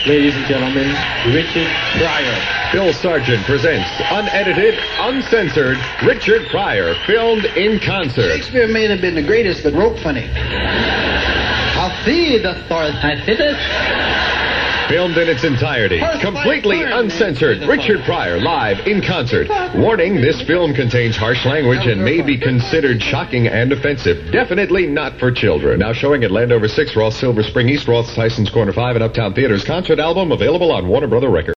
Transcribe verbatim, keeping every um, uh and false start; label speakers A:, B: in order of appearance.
A: Ladies and gentlemen, Richard Pryor.
B: Phil Sargent presents unedited, uncensored Richard Pryor, filmed in concert.
C: Shakespeare may have been the greatest, but wrote funny. I'll see the Thor's.
A: I did it.
B: Filmed in its entirety, completely uncensored, Richard Pryor live in concert. Warning, this film contains harsh language and may be considered shocking and offensive. Definitely not for children. Now showing at Landover six, Ross Silver Spring East, Ross Tyson's Corner five, and Uptown Theaters. Concert album available on Warner Brother Records.